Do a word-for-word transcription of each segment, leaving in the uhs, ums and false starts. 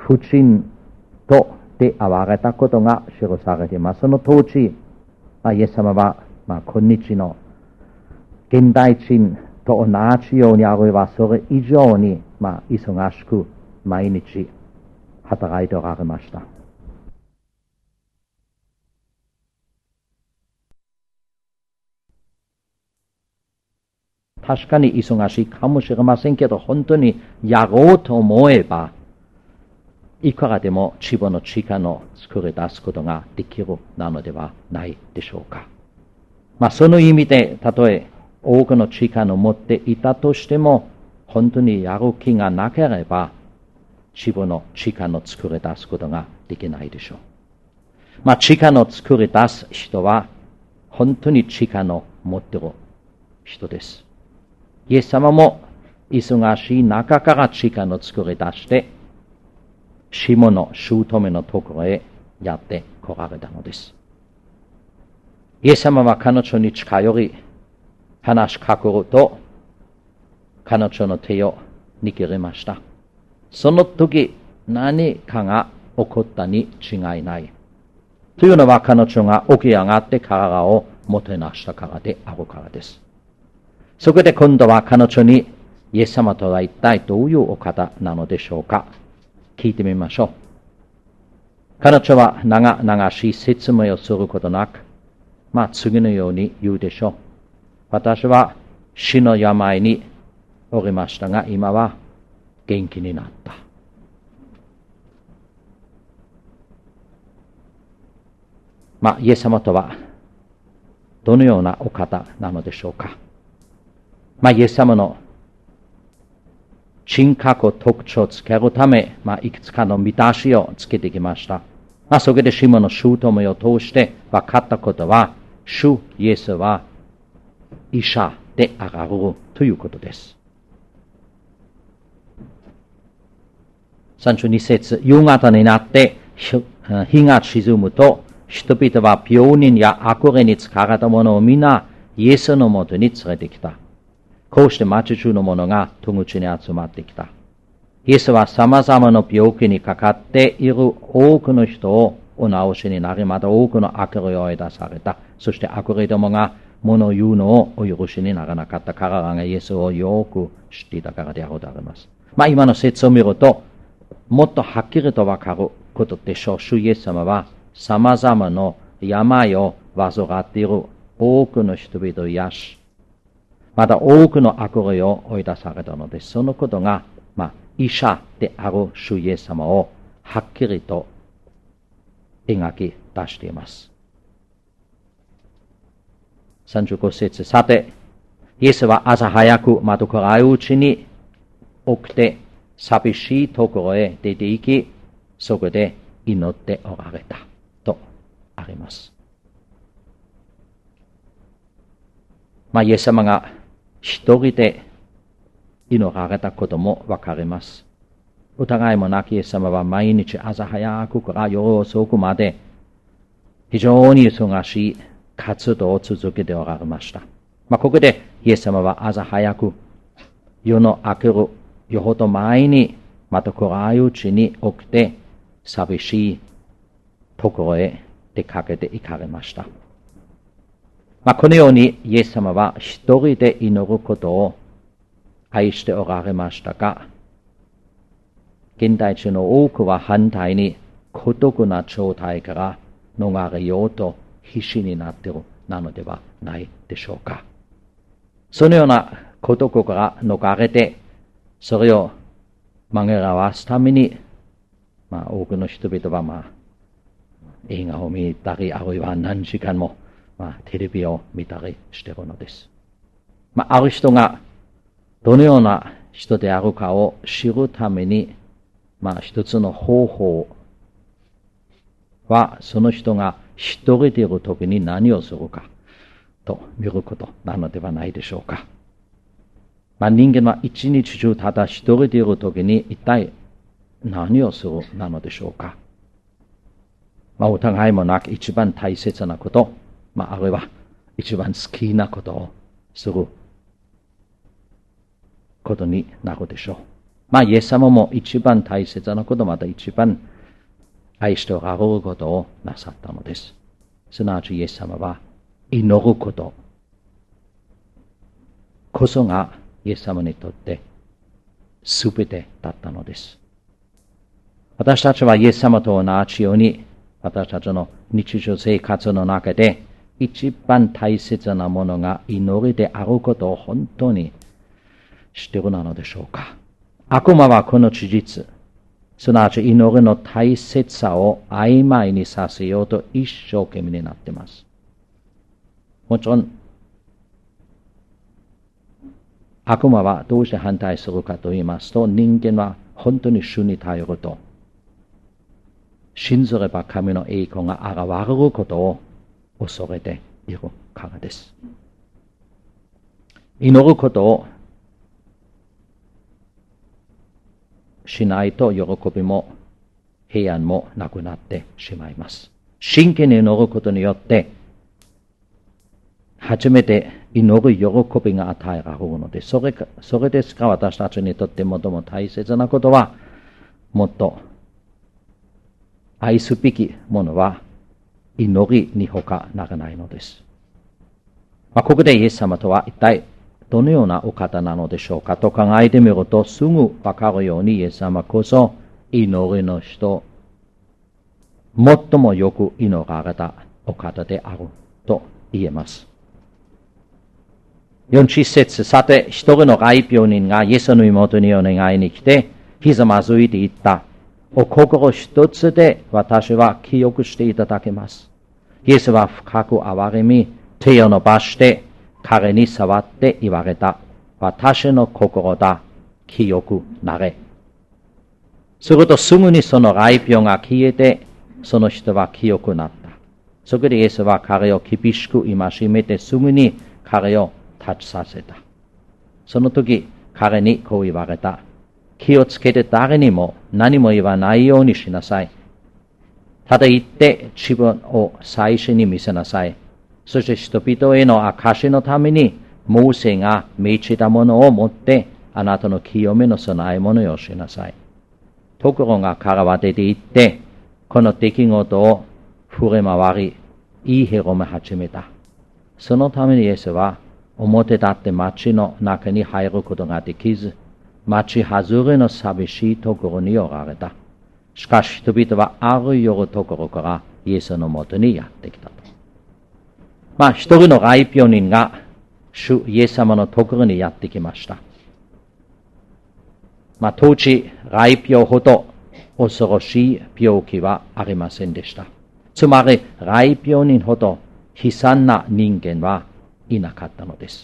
父親と出会われたことが記されています。その当時、イエス様は、まあ、今日の現代人と同じようにあるいはそれ以上に、まあ、忙しく毎日働いておられました。確かに忙しいかもしれませんけど、本当にやろうと思えば、いくらでも自分の力の作り出すことができるなのではないでしょうか。まあその意味で、たとえ多くの力を持っていたとしても、本当にやる気がなければ、自分の力の作り出すことができないでしょう。まあ力の作り出す人は、本当に力の持っている人です。イエス様も忙しい中から力の作り出して、シモの姑のところへやって来られたのです。イエス様は彼女に近寄り、話しかけると、彼女の手を握りました。その時、何かが起こったに違いない。というのは彼女が起き上がって体をもてなしたからであるからです。そこで今度は彼女に、イエス様とは一体どういうお方なのでしょうか。聞いてみましょう。彼女は長々しい説明をすることなく、まあ次のように言うでしょう。私は死の病におりましたが、今は元気になった。まあイエス様とはどのようなお方なのでしょうか。まあイエス様の人格特徴をつけるため、まあ、いくつかの見出しをつけてきました。まあ、そこでシモの姑を通して分かったことは、主イエスは医者であられるということです。さんじゅうに節、夕方になって日が沈むと、人々は病人や悪霊に疲れた者を皆イエスのもとに連れてきた。こうして町中の者が戸口に集まってきた。イエスは様々な病気にかかっている多くの人をお治しになり、また多くの悪霊を追い出された。そして悪霊どもが物を言うのをお許しにならなかった。彼らがイエスをよく知っていたからであるとあります。まあ今の説を見ると、もっとはっきりとわかることでしょう。主イエス様は様々な病を患っている多くの人々を癒し、また多くの悪霊を追い出されたのです。そのことが、まあ、医者である主イエス様をはっきりと描き出しています。さんじゅうご節、さて、イエスは朝早くまだ暗いうちに起きて寂しいところへ出て行き、そこで祈っておられたとあります。まあ、イエス様が一人で祈られたこともわかります。疑いもなきイエス様は毎日朝早くから夜遅くまで非常に忙しい活動を続けておられました。まあ、ここでイエス様は朝早く夜の明けるよほど前にまた暗いうちに起きて寂しいところへ出かけて行かれました。まあ、このようにイエス様は一人で祈ることを愛しておられましたが、現代人の多くは反対に孤独な状態から逃れようと必死になっているなのではないでしょうか。そのような孤独から逃れて、それを紛らわすために、まあ多くの人々はまあ映画を見たり、あるいは何時間もまあ、テレビを見たりしているのです。まあ、ある人がどのような人であるかを知るために、まあ、一つの方法は、その人が一人でいるときに何をするかと見ることなのではないでしょうか。まあ、人間は一日中ただ一人でいるときに一体何をするなのでしょうか。まあ、お互いもなく一番大切なこと、まあ、あるいは一番好きなことをすることになるでしょう。 まあ、イエス様も一番大切なこと、また一番愛しておられることをなさったのです。すなわちイエス様は祈ることこそがイエス様にとってすべてだったのです。私たちはイエス様と同じように、私たちの日常生活の中で一番大切なものが祈りであることを本当に知っているのでしょうか。悪魔はこの事実、すなわち祈りの大切さを曖昧にさせようと一生懸命になっています。もちろん、悪魔はどうして反対するかと言いますと、人間は本当に主に頼ると、信ずれば神の栄光が現れることを恐れているからです。祈ることをしないと喜びも平安もなくなってしまいます。真剣に祈ることによって初めて祈る喜びが与えられるのです。それか、それですから私たちにとって最も大切なことは、もっと愛すべきものは祈りに他ならないのです。まあ、ここでイエス様とは一体どのようなお方なのでしょうかと考えてみると、すぐわかるようにイエス様こそ祈りの人、最もよく祈られたお方であると言えます。よんじゅっ節、さて一人の外病人がイエスの妹にお願いに来て、ひざまずいて言った。お心一つで私は清くしていただけます。イエスは深く憐れみ、手を伸ばして彼に触って言われた。私の心だ、清くなれ。するとすぐにその外病が消えて、その人は清くなった。そこでイエスは彼を厳しく戒めて、すぐに彼を立ちさせた。その時彼にこう言われた。気をつけて誰にも何も言わないようにしなさい。ただ言って自分を祭司に見せなさい。そして人々への証のためにモーセが命じたものを持ってあなたの清めの備え物をしなさい。ところが彼は出て行ってこの出来事を振り回り言い広め始めた。そのためにイエスは表立って町の中に入ることができず、町外れの寂しいところにおられた。しかし人々はある夜ところからイエスのもとにやってきたと。まあ一人の外病人が主イエス様のところにやってきました。まあ当時外病ほど恐ろしい病気はありませんでした。つまり外病人ほど悲惨な人間はいなかったのです。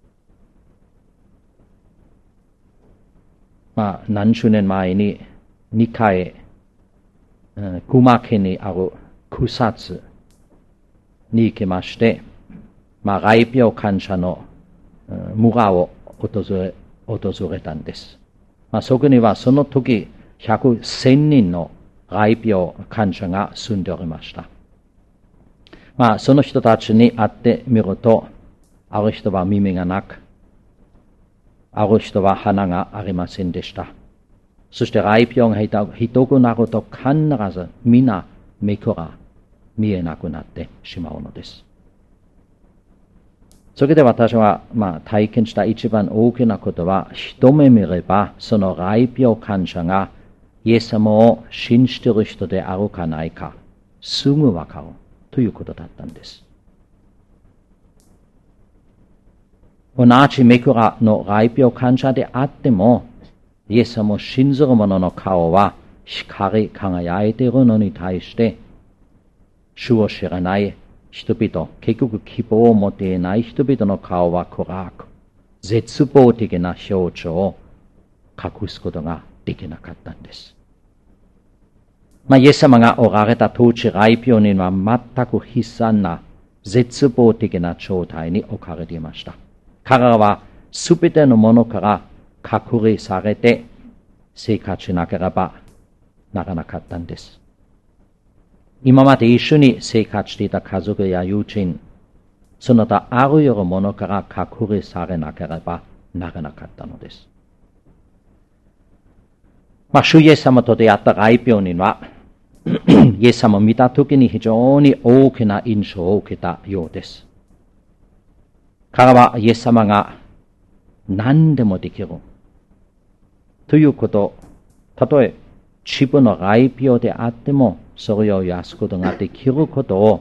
まあ、何十年前ににかい、群馬県にある草津に行きまして、まあ、外病患者の村を訪れ、訪れたんです。まあ、そこにはその時、百千人の外病患者が住んでおりました。まあ、その人たちに会ってみると、ある人は耳がなく、ある人は鼻がありませんでした。そして外病がひどくなると必ず皆目から見えなくなってしまうのです。それで私は、まあ、体験した一番大きなことは、一目見ればその外病患者がイエス様を信じている人であるかないか、すぐわかるということだったんです。同じ目からの外病患者であっても、イエス様を信ずる者の顔は光り輝いているのに対して、主を知らない人々、結局希望を持っていない人々の顔は暗く、絶望的な表情を隠すことができなかったんです。まあ、イエス様がおられた当地、外病人は全く悲惨な絶望的な状態に置かれていました。彼らはすべてのものから隔離されて生活しなければならなかったんです。今まで一緒に生活していた家族や友人、その他あるようなものから隔離されなければならなかったのです。 まあ、主イエス様と出会った外病人は、イエス様を見たときに非常に大きな印象を受けたようです。彼はイエス様が何でもできるということ、たとえ自分の外病であっても、それを癒すことができることを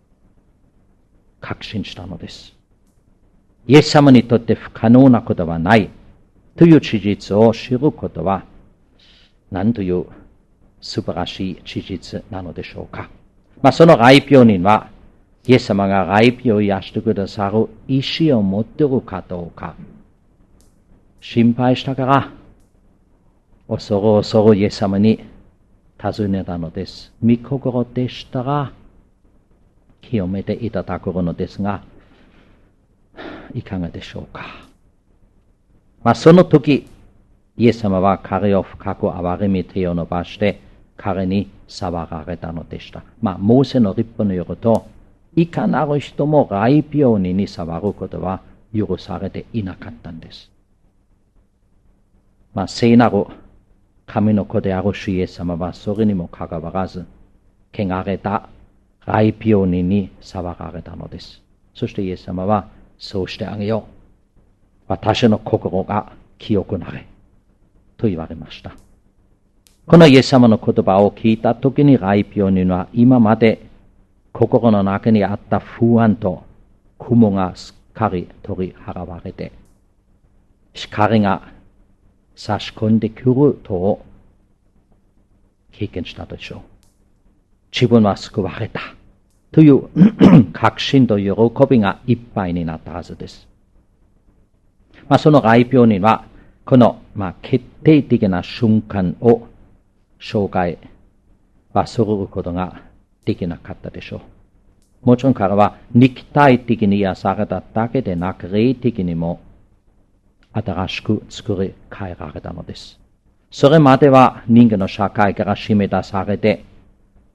確信したのです。イエス様にとって不可能なことはないという事実を知ることは、何という素晴らしい事実なのでしょうか。まあ、その外病人は、イエス様が外病を癒してくださる意志を持っているかどうか、心配したから、恐る恐るイエス様に尋ねたのです。御心でしたら、清めていただくのですが、いかがでしょうか。まあ、その時、イエス様は彼を深く憐れみ手を伸ばして、彼に裁かれたのでした。まあ、モーセの立法によると、いかなる人も外病人に触ることは許されていなかったんです。まあ、聖なる神の子である主イエス様はそれにもかかわらず、汚れた外病人に裁かれたのです。そしてイエス様は、そうしてあげよう。私の心が清くなれ。と言われました。このイエス様の言葉を聞いたときに外病人は今まで心の中にあった不安と雲がすっかり取り払われて、光が差し込んでくると経験したでしょう。自分は救われたという確信と喜びがいっぱいになったはずです。まあ、その外病人はこの、まあ、決定的な瞬間を紹介はすることができなかったでしょう。もちろん彼は肉体的に癒されただけでなく、霊的にも新しく作り変えられたのです。それまでは人間の社会から締め出されて、